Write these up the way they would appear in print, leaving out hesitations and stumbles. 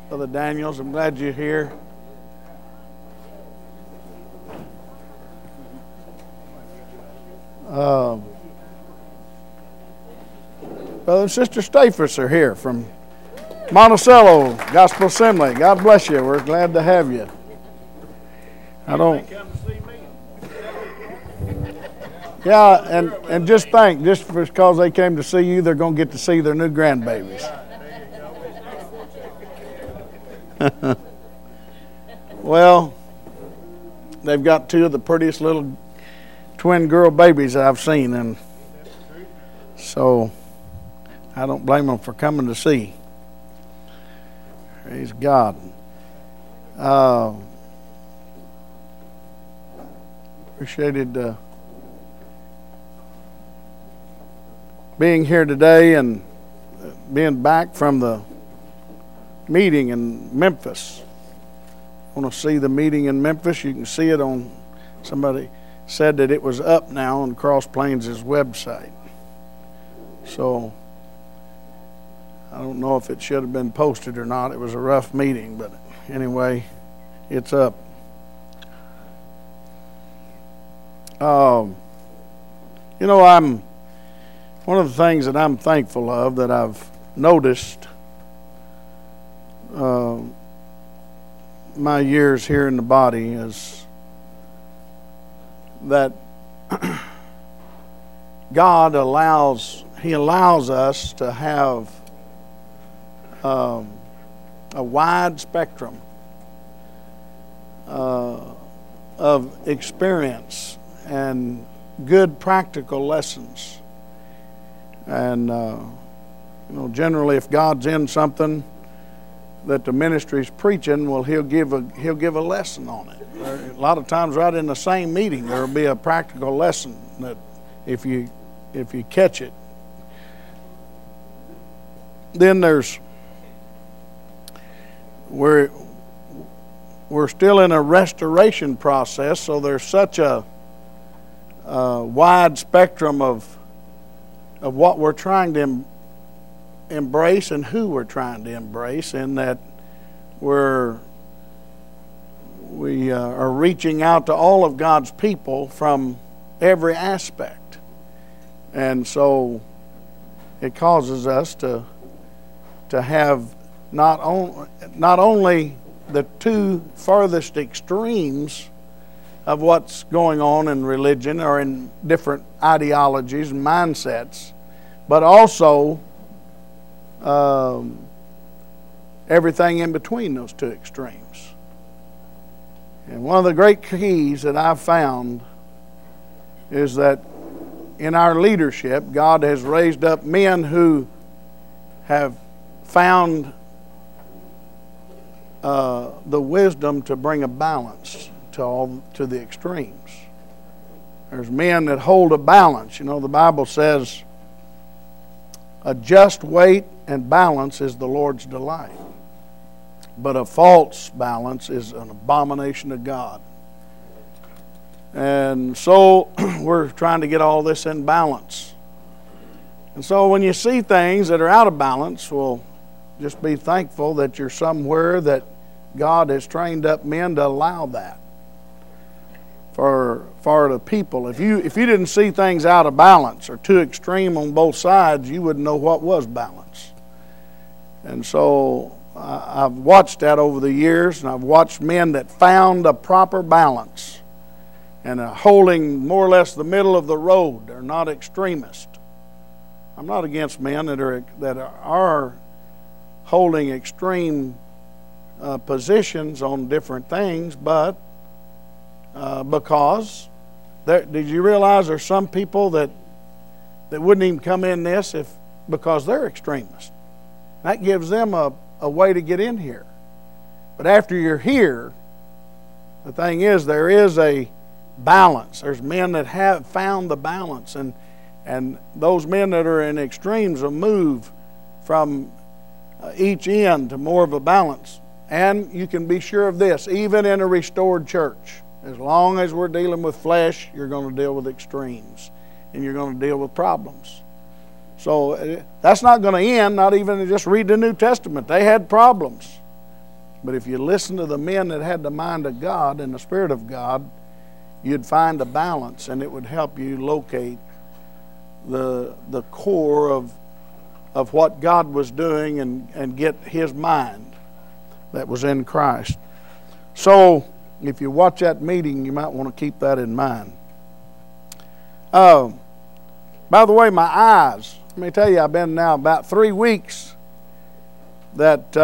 Brother Daniels, I'm glad you're here. Brother and Sister Stafus are here from Monticello Gospel Assembly. God bless you. We're glad to have you. Yeah, and just think, just because they came to see you, they're going to get to see their new grandbabies. Well, they've got two of the prettiest little twin girl babies I've seen, and so I don't blame them for coming to see. Praise God. Appreciated being here today and being back from the meeting in Memphis. Want to see the meeting in Memphis? You can see it on, somebody said that it was up now on Cross Plains' website. So I don't know if it should have been posted or not. It was a rough meeting, but anyway, it's up. You know, one of the things that I'm thankful of that I've noticed my years here in the body is that God allows us to have a wide spectrum of experience and good practical lessons. And generally, if God's in something that the ministry's preaching, well, he'll give a lesson on it. A lot of times, right in the same meeting, there'll be a practical lesson that if you catch it. Then we're still in a restoration process, so there's such a wide spectrum of what we're trying to embrace and who we're trying to embrace, in that we are reaching out to all of God's people from every aspect. And so it causes us to have not only the two furthest extremes of what's going on in religion or in different ideologies and mindsets, but also everything in between those two extremes. And one of the great keys that I've found is that in our leadership, God has raised up men who have found the wisdom to bring a balance to the extremes. There's men that hold a balance. You know, the Bible says a just weight and balance is the Lord's delight, but a false balance is an abomination to God. And so we're trying to get all this in balance. And so when you see things that are out of balance, well, just be thankful that you're somewhere that God has trained up men to allow that for the people. If you didn't see things out of balance or too extreme on both sides, you wouldn't know what was balance. And so I've watched that over the years, and I've watched men that found a proper balance and are holding more or less the middle of the road. They're not extremist. I'm not against men that are holding extreme positions on different things, but because did you realize there's some people that wouldn't even come in this because they're extremists? That gives them a way to get in here. But after you're here, the thing is, there is a balance. There's men that have found the balance, and those men that are in extremes will move from each end to more of a balance. And you can be sure of this, even in a restored church, as long as we're dealing with flesh, you're going to deal with extremes, and you're going to deal with problems. So that's not going to end, not even just read the New Testament. They had problems. But if you listen to the men that had the mind of God and the Spirit of God, you'd find a balance, and it would help you locate the core of what God was doing and get His mind that was in Christ. So if you watch that meeting, you might want to keep that in mind. By the way, my eyes, let me tell you, I've been now about 3 weeks that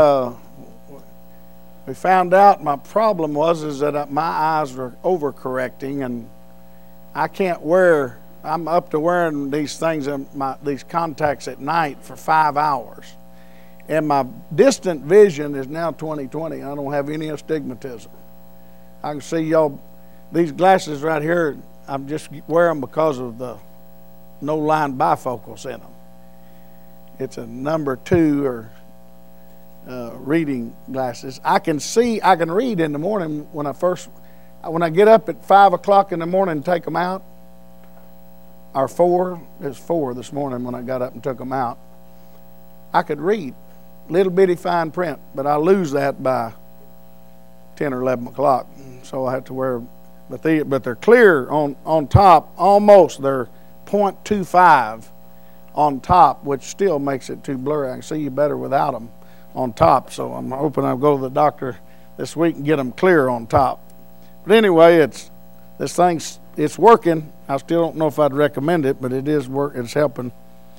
we found out my problem is that my eyes are overcorrecting, and I can't wear, I'm up to wearing these things, these contacts at night for 5 hours. And my distant vision is now 20/20. I don't have any astigmatism. I can see y'all, these glasses right here, I just wear them because of the no line bifocals in them. It's a number 2 or reading glasses. I can read in the morning when I get up at 5 o'clock in the morning and take them out, or 4, it's 4 this morning when I got up and took them out. I could read little bitty fine print, but I lose that by 10 or 11 o'clock, so I have to wear, but they're clear on top, almost. They're 0.25 on top, which still makes it too blurry. I can see you better without them on top, so I'm hoping I'll go to the doctor this week and get them clear on top. But anyway, it's working. I still don't know if I'd recommend it, but it is it's helping.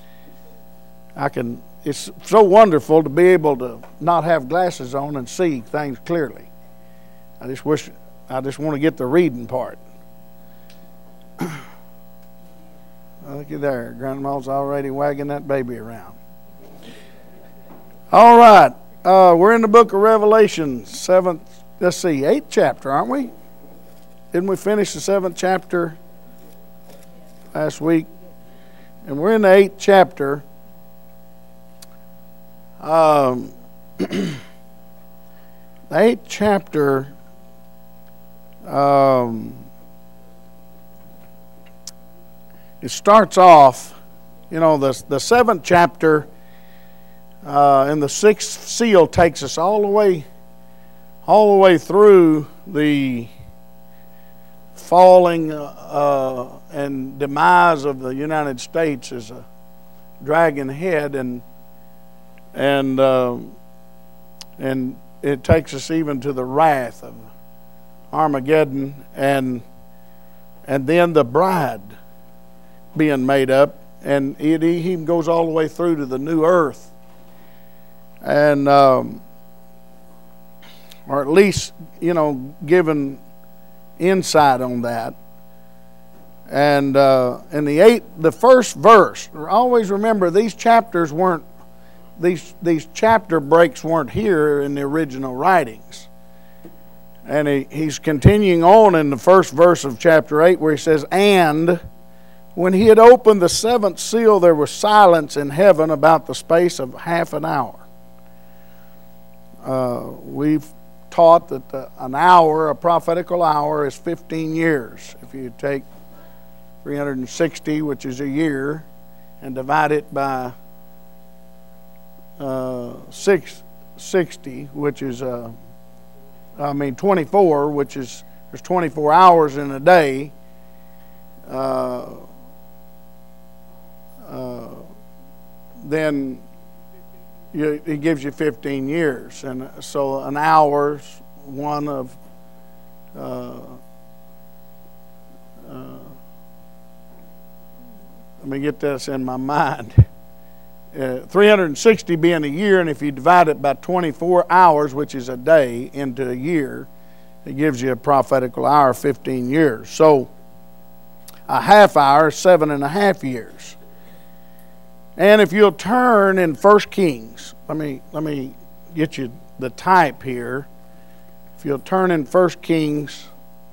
It's so wonderful to be able to not have glasses on and see things clearly. I just want to get the reading part. Looky there, Grandma's already wagging that baby around. All right, we're in the book of Revelation, 8th chapter, aren't we? Didn't we finish the 7th chapter last week? And we're in the 8th chapter. The 8th chapter, it starts off, the 7th chapter and the 6th seal takes us all the way through the falling and demise of the United States as a dragon head, and it takes us even to the wrath of Armageddon, and then the bride being made up, and it even goes all the way through to the new earth, and or at least given insight on that. And in the first verse, always remember these chapters weren't, these chapter breaks weren't here in the original writings. And he's continuing on in the first verse of chapter 8 where he says, "And when he had opened the 7th seal, there was silence in heaven about the space of half an hour." We've taught that an hour, a prophetical hour, is 15 years. If you take 360, which is a year, and divide it by 60, which is 24, which is, there's 24 hours in a day. Then it gives you 15 years, and so an hour's one of let me get this in my mind. 360 being a year, and if you divide it by 24 hours, which is a day, into a year, it gives you a prophetical hour, 15 years. So a half hour is 7.5 years. And if you'll turn in 1 Kings, let me get you the type here. If you'll turn in 1 Kings,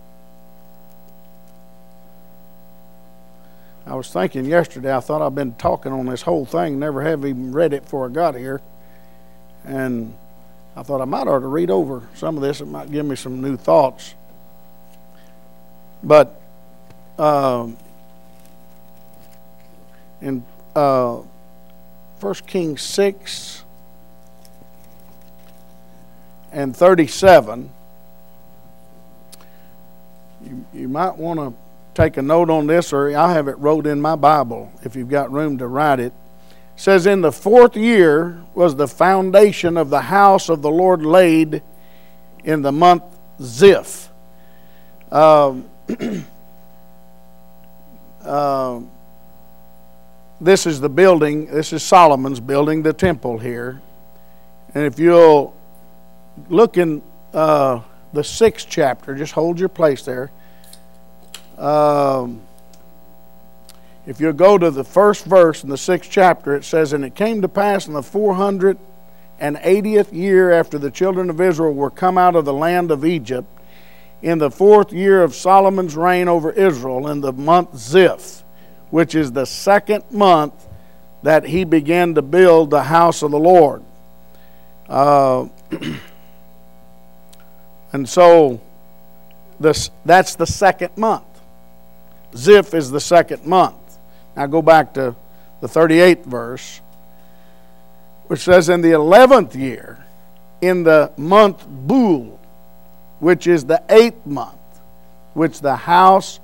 I was thinking yesterday, I thought I've been talking on this whole thing, never have even read it before I got here. And I thought I might ought to read over some of this. It might give me some new thoughts. But in 1 Kings 6 and 37. You might want to take a note on this, or I have it wrote in my Bible if you've got room to write it. It says, in the 4th year was the foundation of the house of the Lord laid in the month Ziph. This is the building. This is Solomon's building, the temple here. And if you'll look in the 6th chapter, just hold your place there. If you'll go to the first verse in the 6th chapter, it says, and it came to pass in the 480th year after the children of Israel were come out of the land of Egypt, in the 4th year of Solomon's reign over Israel, in the month Ziph, which is the 2nd month that he began to build the house of the Lord. And so that's the 2nd month. Ziph is the 2nd month. Now go back to the 38th verse, which says, in the 11th year, in the month Bul, which is the 8th month, which the house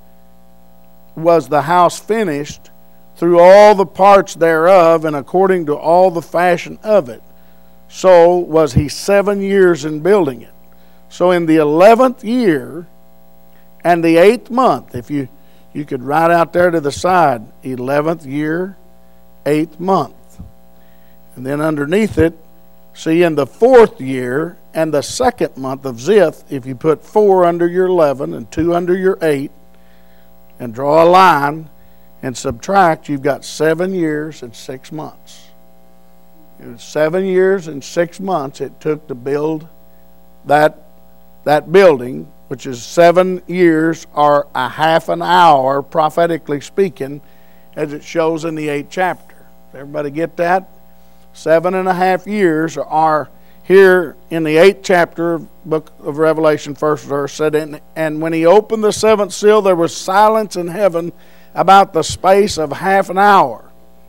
finished through all the parts thereof, and according to all the fashion of it. So was he 7 years in building it. So in the 11th year and the 8th month, if you could write out there to the side, 11th year, 8th month. And then underneath it, see, in the 4th year and the 2nd month of Ziph, if you put 4 under your 11 and 2 under your 8, and draw a line and subtract, you've got 7 years and 6 months. It was 7 years and 6 months it took to build that building, which is 7 years or a half an hour, prophetically speaking, as it shows in the 8th chapter. Does everybody get that? 7.5 years are here in the 8th chapter of book of Revelation, 1st verse, said, and when he opened the 7th seal, there was silence in heaven about the space of half an hour.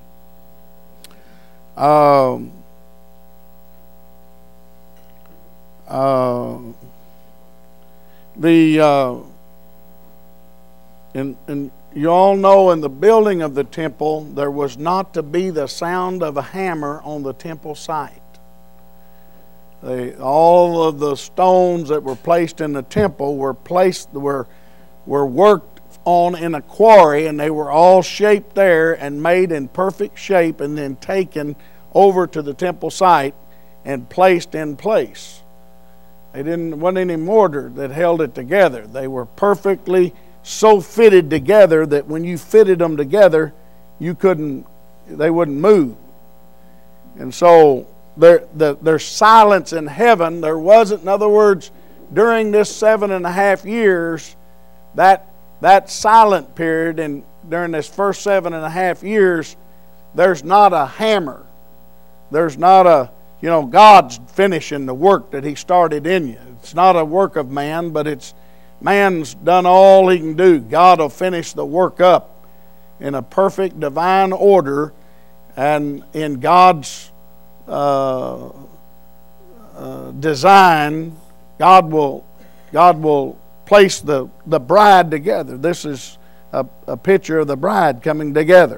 And you all know in the building of the temple, there was not to be the sound of a hammer on the temple site. All of the stones that were placed in the temple were worked on in a quarry, and they were all shaped there and made in perfect shape, and then taken over to the temple site and placed in place. Wasn't any mortar that held it together. They were perfectly so fitted together that when you fitted them together, they wouldn't move. And so there's silence in heaven. There wasn't, in other words, during this 7.5 years, that silent period, and during this first 7.5 years, there's not a hammer. There's not God's finishing the work that he started in you. It's not a work of man, but it's man's done all he can do. God will finish the work up in a perfect divine order, and in God's design, God will place the bride together. This is a picture of the bride coming together.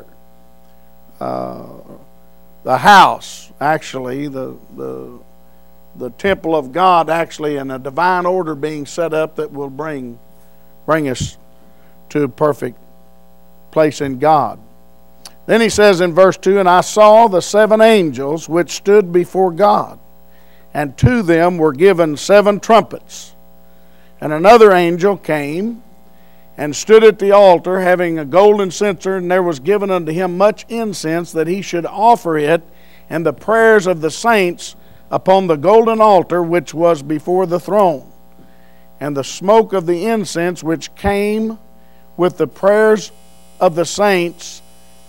The house, actually, the temple of God, actually, in a divine order being set up that will bring us to a perfect place in God. Then he says in verse 2, and I saw the 7 angels which stood before God, and to them were given 7 trumpets. And another angel came and stood at the altar, having a golden censer, and there was given unto him much incense, that he should offer it and the prayers of the saints upon the golden altar which was before the throne. And the smoke of the incense which came with the prayers of the saints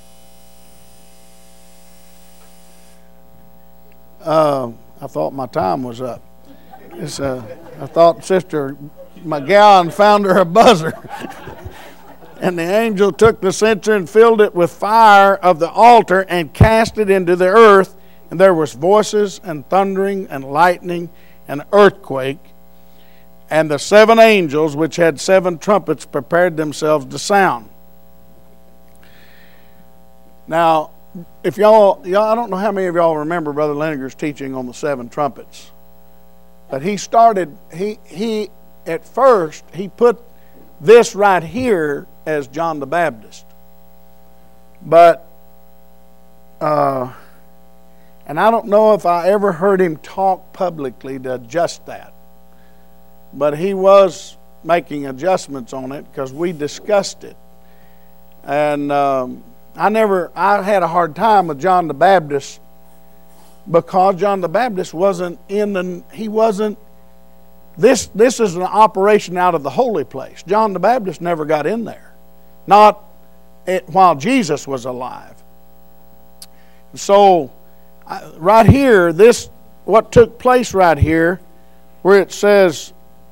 I thought my time was up. I thought Sister McGowan found her a buzzer. And the angel took the censer and filled it with fire of the altar and cast it into the earth. And there was voices and thundering and lightning an earthquake, and the 7 angels which had 7 trumpets prepared themselves to sound. Now, if y'all, I don't know how many of y'all remember Brother Leniger's teaching on the 7 trumpets. But he at first, he put this right here as John the Baptist. But, and I don't know if I ever heard him talk publicly to adjust that. But he was making adjustments on it because we discussed it. And I had a hard time with John the Baptist because John the Baptist wasn't this is an operation out of the holy place. John the Baptist never got in there. Not while Jesus was alive. So, right here, what took place right here, where it says,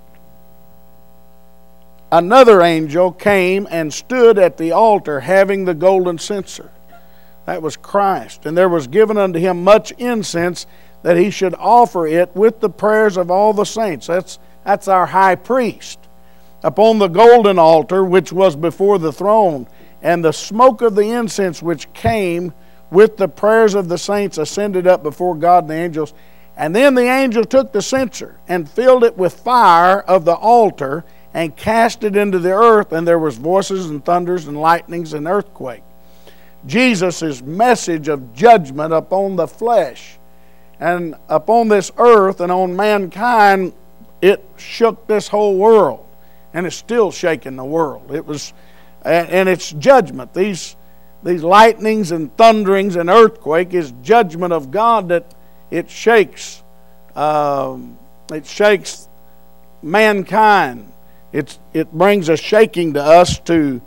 another angel came and stood at the altar having the golden censer. That was Christ. And there was given unto him much incense that he should offer it with the prayers of all the saints. That's our high priest. Upon the golden altar which was before the throne. And the smoke of the incense which came with the prayers of the saints ascended up before God and the angels. And then the angel took the censer and filled it with fire of the altar and cast it into the earth, and there was voices and thunders and lightnings and earthquake. Jesus' message of judgment upon the flesh and upon this earth and on mankind, it shook this whole world, and it's still shaking the world. It was, and it's judgment. These lightnings and thunderings and earthquake is judgment of God that it shakes. It shakes mankind. It brings a shaking to us to,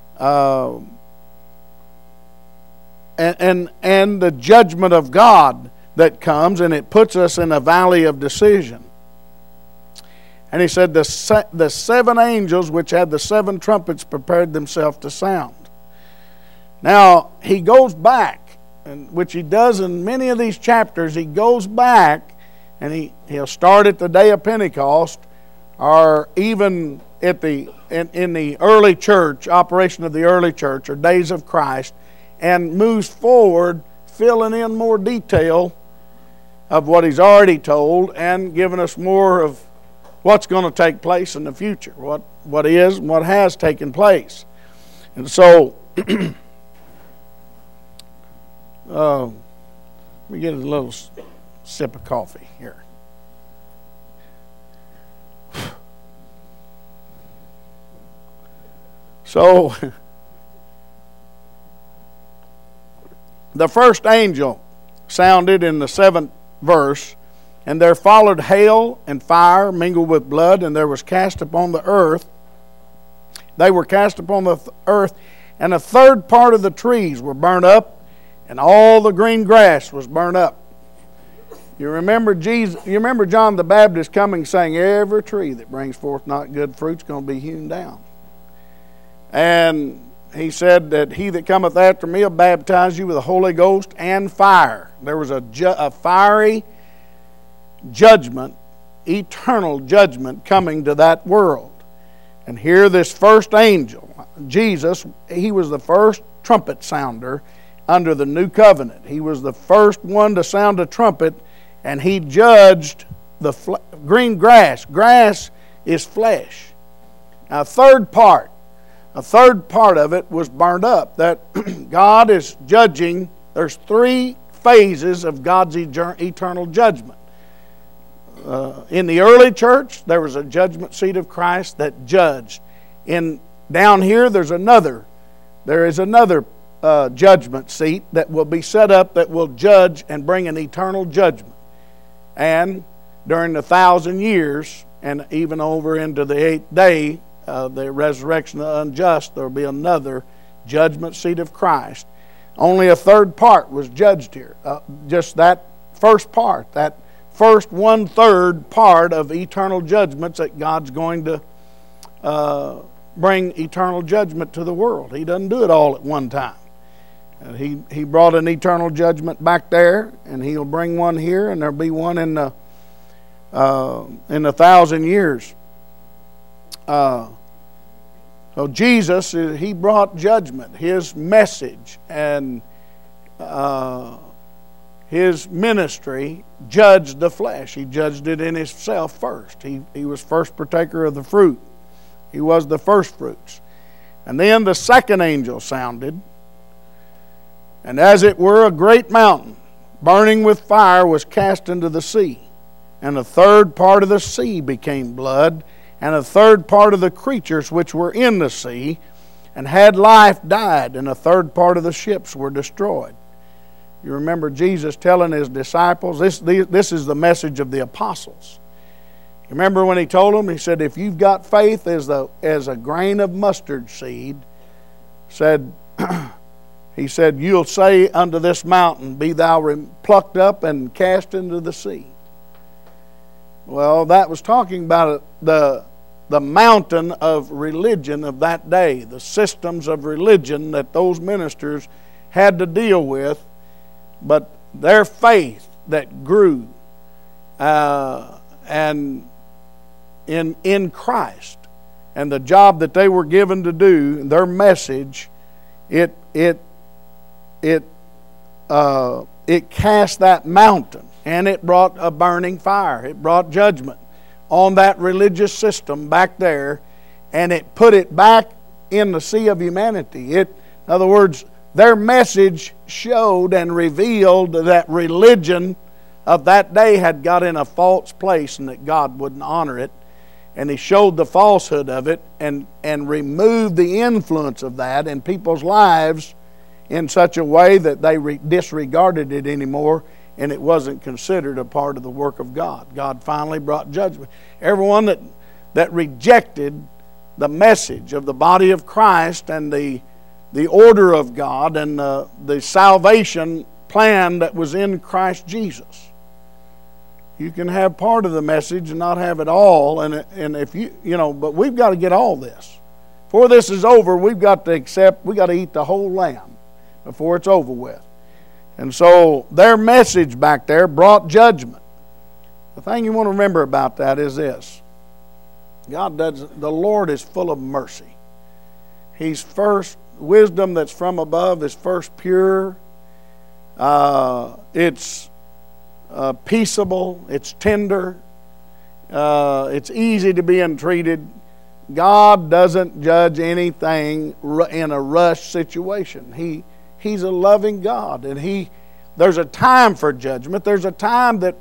and the judgment of God that comes, and it puts us in a valley of decision. And he said, the 7 angels which had the 7 trumpets prepared themselves to sound. Now, he goes back, and which he does in many of these chapters. He goes back, and he'll start at the day of Pentecost, or even at in the early church, operation of the early church, or days of Christ, and moves forward, filling in more detail of what he's already told, and giving us more of what's going to take place in the future, what is and what has taken place. And so, let me get a little sip of coffee here. So, the first angel sounded in the 7th verse, and there followed hail and fire mingled with blood, and there was cast upon the earth. They were cast upon the earth, and a third part of the trees were burnt up, and all the green grass was burnt up. You remember John the Baptist coming saying, every tree that brings forth not good fruit is going to be hewn down. And he said that he that cometh after me will baptize you with the Holy Ghost and fire. There was a fiery judgment, eternal judgment coming to that world. And here this first angel, Jesus, he was the first trumpet sounder under the new covenant. He was the first one to sound a trumpet, and he judged the green grass. Grass is flesh. Now a third part of it was burned up. That God is judging. There's 3 phases of God's eternal judgment. In the early church, there was a judgment seat of Christ that judged. Down here, there is another judgment seat that will be set up that will judge and bring an eternal judgment. And during the 1,000 years, and even over into the 8th day, the resurrection of the unjust, there will be another judgment seat of Christ. Only a third part was judged here. Just that first part, that first 1/3 part of eternal judgments that God's going to bring eternal judgment to the world. He doesn't do it all at one time. And he brought an eternal judgment back there, and he'll bring one here, and there'll be one in the in 1,000 years. So Jesus, he brought judgment. His message and his ministry judged the flesh. He judged it in himself first. He was first partaker of the fruit. He was the first fruits. And then the second angel sounded, and as it were a great mountain, burning with fire, was cast into the sea. And a third part of the sea became blood, and a third part of the creatures which were in the sea and had life died, and a third part of the ships were destroyed. You remember Jesus telling his disciples, this is the message of the apostles. You remember when he told them, he said, if you've got faith as a grain of mustard seed, he said, you'll say unto this mountain, be thou plucked up and cast into the sea. Well, that was talking about the mountain of religion of that day, the systems of religion that those ministers had to deal with, but their faith that grew and in Christ, and the job that they were given to do, their message, it cast that mountain, and it brought a burning fire. It brought judgment on that religious system back there, and it put it back in the sea of humanity. In other words, their message showed and revealed that religion of that day had got in a false place and that God wouldn't honor it. And he showed the falsehood of it and removed the influence of that in people's lives in such a way that they disregarded it anymore, and it wasn't considered a part of the work of God. God finally brought judgment. Everyone that rejected the message of the body of Christ and the order of God and the salvation plan that was in Christ Jesus. You can have part of the message and not have it all, and if but we've got to get all this. Before this is over, we've got to eat the whole lamb before it's over with. And so their message back there brought judgment. The thing you want to remember about that is this. The Lord is full of mercy. He's first, wisdom that's from above is first pure. It's peaceable. It's tender. It's easy to be entreated. God doesn't judge anything in a rush situation. He's a loving God, and there's a time for judgment. There's a time that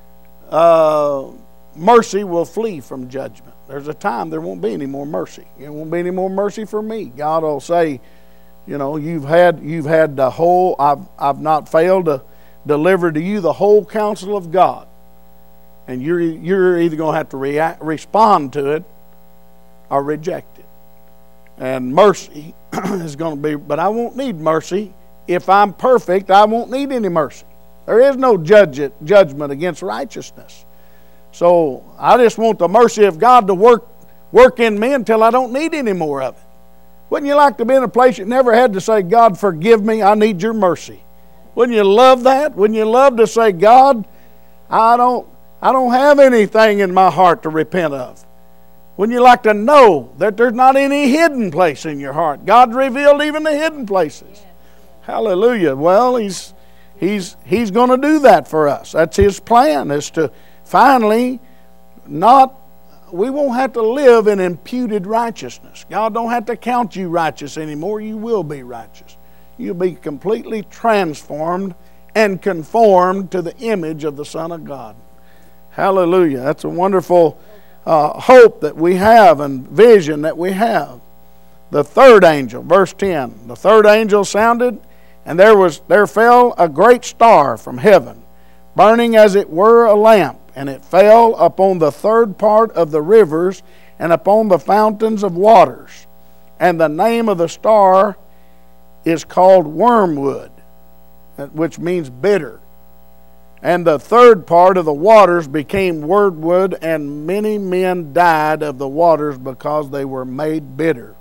mercy will flee from judgment. There's a time there won't be any more mercy. There won't be any more mercy for me. God will say, you've had the whole. I've not failed to deliver to you the whole counsel of God, and you're either going to have to respond to it or reject it. And mercy is going to be, but I won't need mercy. If I'm perfect, I won't need any mercy. There is no judgment against righteousness. So I just want the mercy of God to work in me until I don't need any more of it. Wouldn't you like to be in a place you never had to say, God, forgive me, I need your mercy? Wouldn't you love that? Wouldn't you love to say, God, I don't have anything in my heart to repent of? Wouldn't you like to know that there's not any hidden place in your heart? God revealed even the hidden places. Hallelujah. Well, He's going to do that for us. That's His plan, is to finally we won't have to live in imputed righteousness. God don't have to count you righteous anymore. You will be righteous. You'll be completely transformed and conformed to the image of the Son of God. Hallelujah. That's a wonderful hope that we have and vision that we have. The third angel, verse 10. The third angel sounded, and there fell a great star from heaven, burning as it were a lamp, and it fell upon the third part of the rivers and upon the fountains of waters. And the name of the star is called Wormwood, which means bitter. And the third part of the waters became wormwood, and many men died of the waters because they were made bitter.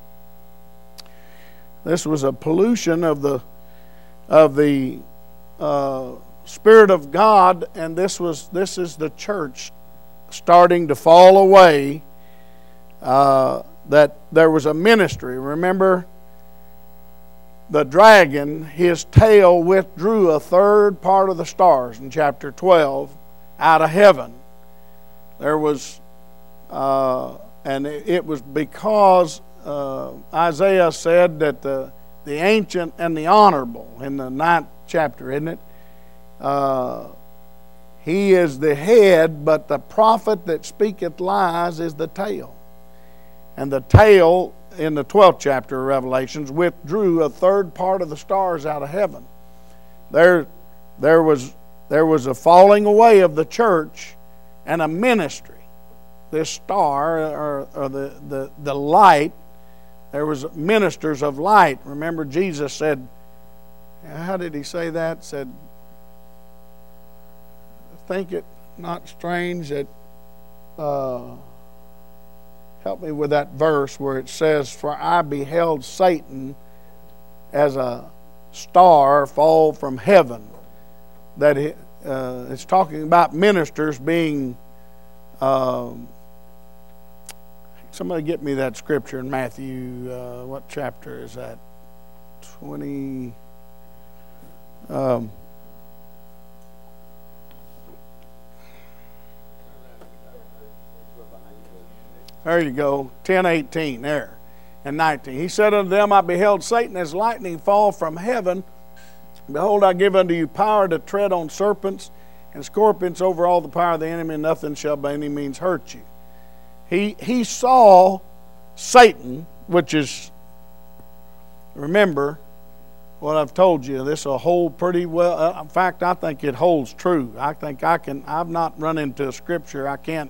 This was a pollution of the Spirit of God, and this is the church starting to fall away, that there was a ministry. Remember, the dragon, his tail withdrew a third part of the stars in chapter 12 out of heaven. There was, and it was because Isaiah said that the ancient and the honorable, in the 9th chapter, isn't it? He is the head, but the prophet that speaketh lies is the tail. And the tail, in the 12th chapter of Revelations, withdrew a third part of the stars out of heaven. There was a falling away of the church and a ministry. This star, or the light, there was ministers of light. Remember, Jesus said, how did he say that? Said, think it not strange that, help me with that verse where it says, for I beheld Satan as a star fall from heaven. That it's talking about ministers being, somebody get me that scripture in Matthew, what chapter is that? 20, there you go, 10:18 there, and 19. He said unto them, I beheld Satan as lightning fall from heaven. Behold, I give unto you power to tread on serpents and scorpions over all the power of the enemy, and nothing shall by any means hurt you. He saw Satan, which is, remember what I've told you, this will hold pretty well. In fact, I think it holds true. I think I've not run into a scripture I can't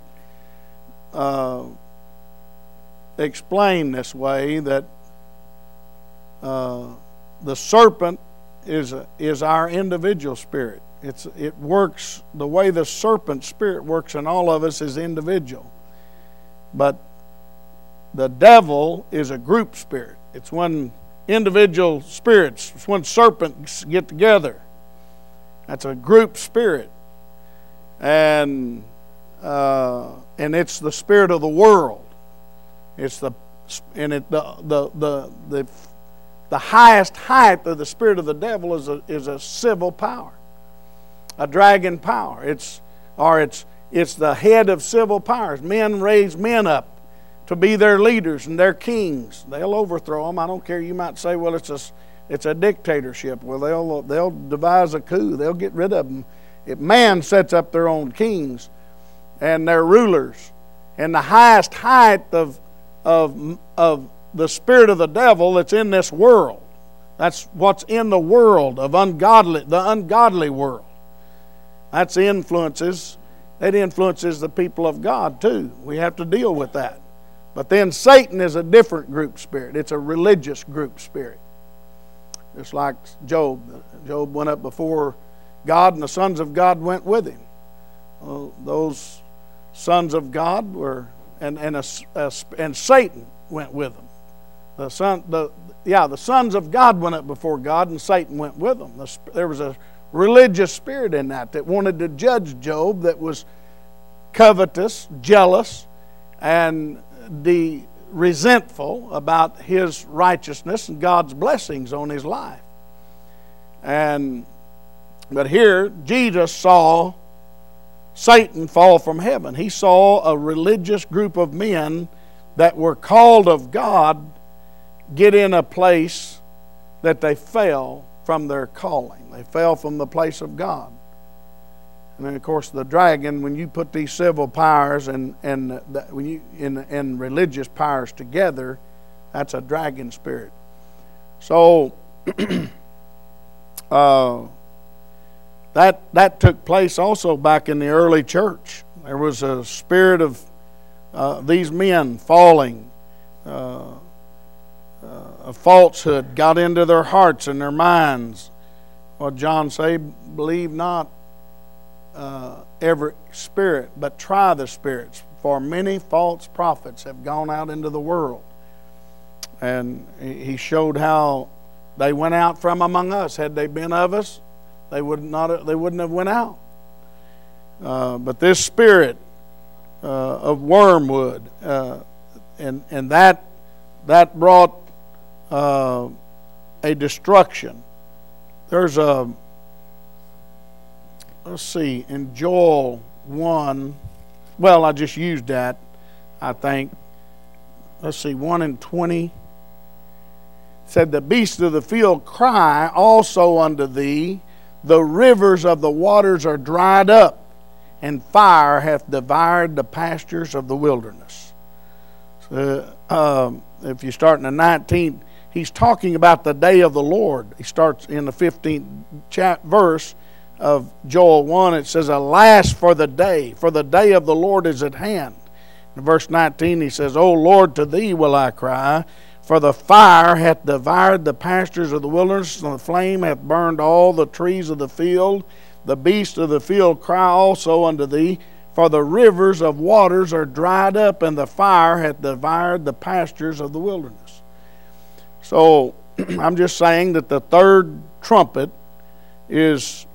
explain this way, that the serpent is our individual spirit. It works the way the serpent spirit works in all of us is individual, but the devil is a group spirit. It's when individual spirits, it's when serpents get together. That's a group spirit, and it's the spirit of the world. It's the highest height of the spirit of the devil is a civil power, a dragon power. It's the head of civil powers. Men raise men up to be their leaders and their kings. They'll overthrow them. I don't care. You might say, well, it's a dictatorship. Well, they'll devise a coup. They'll get rid of them. If man sets up their own kings and their rulers, and the highest height of the spirit of the devil that's in this world. That's what's in the world of the ungodly world. That's the influences. That influences the people of God too. We have to deal with that. But then Satan is a different group spirit. It's a religious group spirit. Just like Job. Job went up before God, and the sons of God went with him. Well, those sons of God were, and Satan went with them. The sons of God went up before God, and Satan went with them. There was a religious spirit in that wanted to judge Job, that was covetous, jealous, and resentful about his righteousness and God's blessings on his life. But here, Jesus saw Satan fall from heaven. He saw a religious group of men that were called of God get in a place that they fell from their calling. They fell from the place of God. And then, of course, the dragon, when you put these civil powers and religious powers together, that's a dragon spirit. So that took place also back in the early church. There was a spirit of these men falling. A falsehood got into their hearts and their minds. What John say, believe not every spirit, but try the spirits, for many false prophets have gone out into the world. And he showed how they went out from among us. Had they been of us, they wouldn't have went out. But this spirit of wormwood, and that brought a destruction. There's let's see, in Joel 1, well, I just used that, I think. Let's see, 1:20 said, the beasts of the field cry also unto thee, the rivers of the waters are dried up, and fire hath devoured the pastures of the wilderness. So, if you start in the 19th, he's talking about the day of the Lord. He starts in the 15th verse of Joel 1. It says, alas for the day of the Lord is at hand. In verse 19 he says, O Lord, to thee will I cry, for the fire hath devoured the pastures of the wilderness, and the flame hath burned all the trees of the field. The beasts of the field cry also unto thee, for the rivers of waters are dried up, and the fire hath devoured the pastures of the wilderness. So I'm just saying that the third trumpet is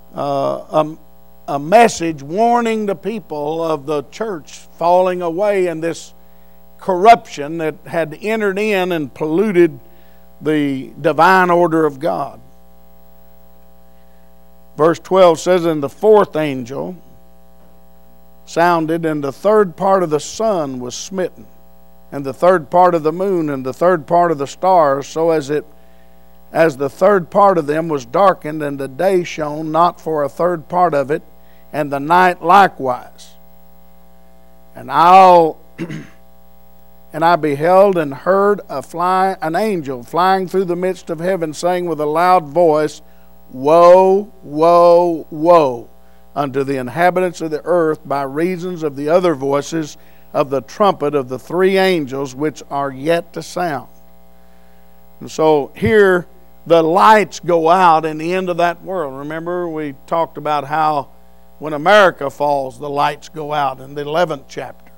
a message warning the people of the church falling away in this corruption that had entered in and polluted the divine order of God. Verse 12 says, and the fourth angel sounded, and the third part of the sun was smitten, and the third part of the moon, and the third part of the stars, so as the third part of them was darkened, and the day shone not for a third part of it, and the night likewise. And I beheld and heard an angel flying through the midst of heaven, saying with a loud voice, Woe, woe, woe unto the inhabitants of the earth by reasons of the other voices of the trumpet of the three angels which are yet to sound. And so here the lights go out in the end of that world. Remember, we talked about how when America falls, the lights go out in the 11th chapter.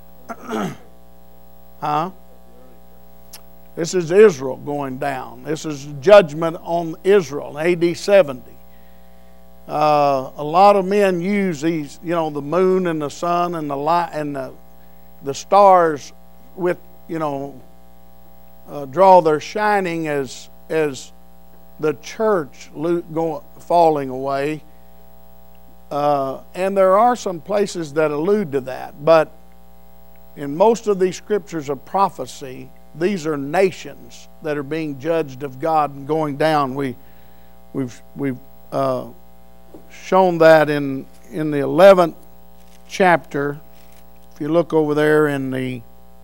Huh? This is Israel going down. This is judgment on Israel, AD 70. A lot of men use these, the moon and the sun and the light and the stars with, draw their shining as the church falling away. And there are some places that allude to that, but in most of these scriptures of prophecy, these are nations that are being judged of God and going down. We've shown that in the 11th chapter. If you look over there in the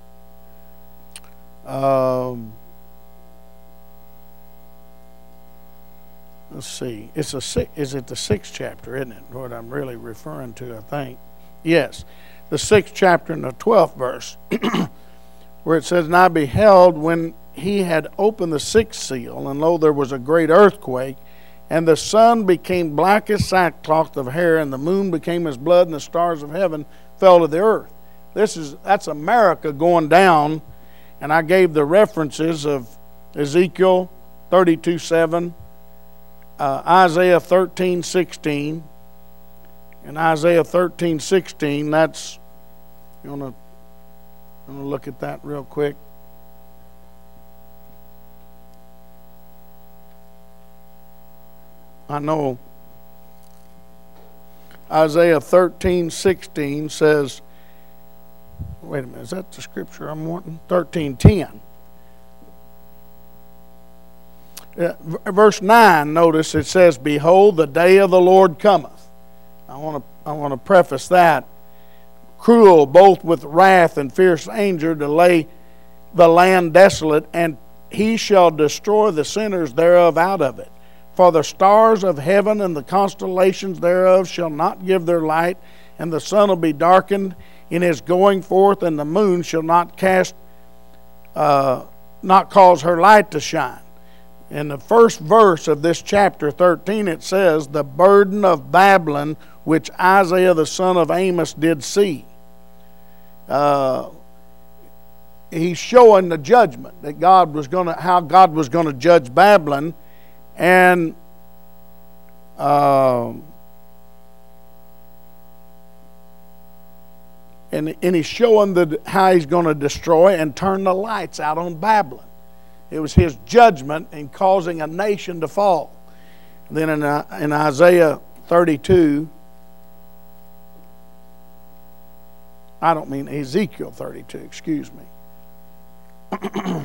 let's see, is it the 6th chapter, isn't it? What I'm really referring to, I think. Yes, the 6th chapter and the 12th verse, where it says, and I beheld when he had opened the 6th seal, and lo, there was a great earthquake, and the sun became black as sackcloth of hair, and the moon became as blood, and the stars of heaven fell to the earth. That's America going down, and I gave the references of Ezekiel 32:7, Isaiah 13:16, and Isaiah 13:16. That's, you want to look at that real quick. I know Isaiah 13:16 says, wait a minute, is that the scripture I'm wanting? 13:10. Verse 9, notice it says, behold, the day of the Lord cometh. I want to preface that. Cruel, both with wrath and fierce anger, to lay the land desolate, and he shall destroy the sinners thereof out of it. For the stars of heaven and the constellations thereof shall not give their light, and the sun will be darkened in his going forth, and the moon shall not cause her light to shine. In the first verse of this chapter 13, it says, the burden of Babylon, which Isaiah the son of Amos did see. He's showing the judgment that how God was going to judge Babylon, and and he's showing how he's going to destroy and turn the lights out on Babylon. It was his judgment in causing a nation to fall. Then in Isaiah 32, I don't mean Ezekiel 32, excuse me.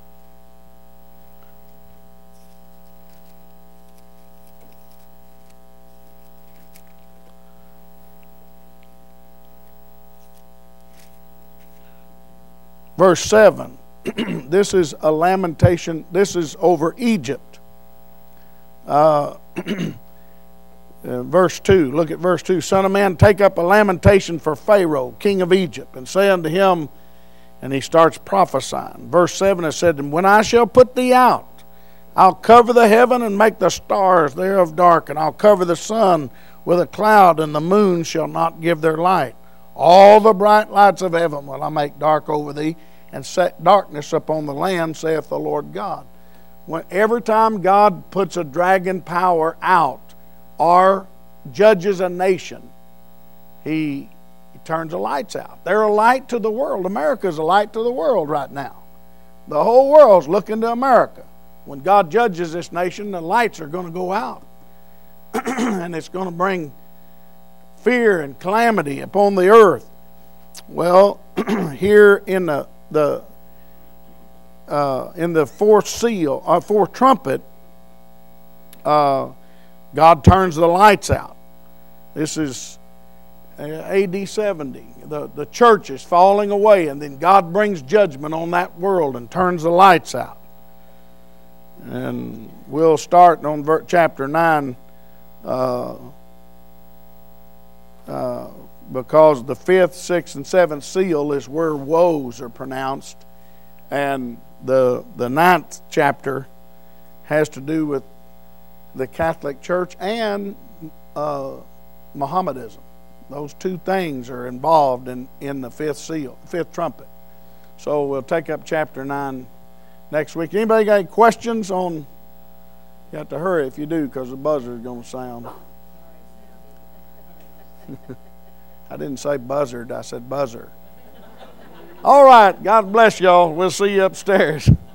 Verse 7, this is a lamentation. This is over Egypt. Verse 2, look at verse 2. Son of man, take up a lamentation for Pharaoh, king of Egypt, and say unto him, and he starts prophesying. Verse 7, it said, and when I shall put thee out, I'll cover the heaven and make the stars thereof dark, and I'll cover the sun with a cloud, and the moon shall not give their light. All the bright lights of heaven will I make dark over thee, and set darkness upon the land, saith the Lord God. Every time God puts a dragon power out or judges a nation, he turns the lights out. They're a light to the world. America's a light to the world right now. The whole world's looking to America. When God judges this nation, the lights are going to go out. And it's going to bring fear and calamity upon the earth. Well, here in the fourth seal, fourth trumpet, God turns the lights out. This is AD 70. The church is falling away, and then God brings judgment on that world and turns the lights out. And we'll start on chapter 9 because the fifth, sixth, and seventh seal is where woes are pronounced. And the ninth chapter has to do with the Catholic Church and Mohammedanism. Those two things are involved in the fifth seal, fifth trumpet. So we'll take up chapter 9 next week. Anybody got any questions on? You have to hurry if you do, because the buzzer is going to sound. I didn't say buzzard, I said buzzer. All right, God bless y'all. We'll see you upstairs.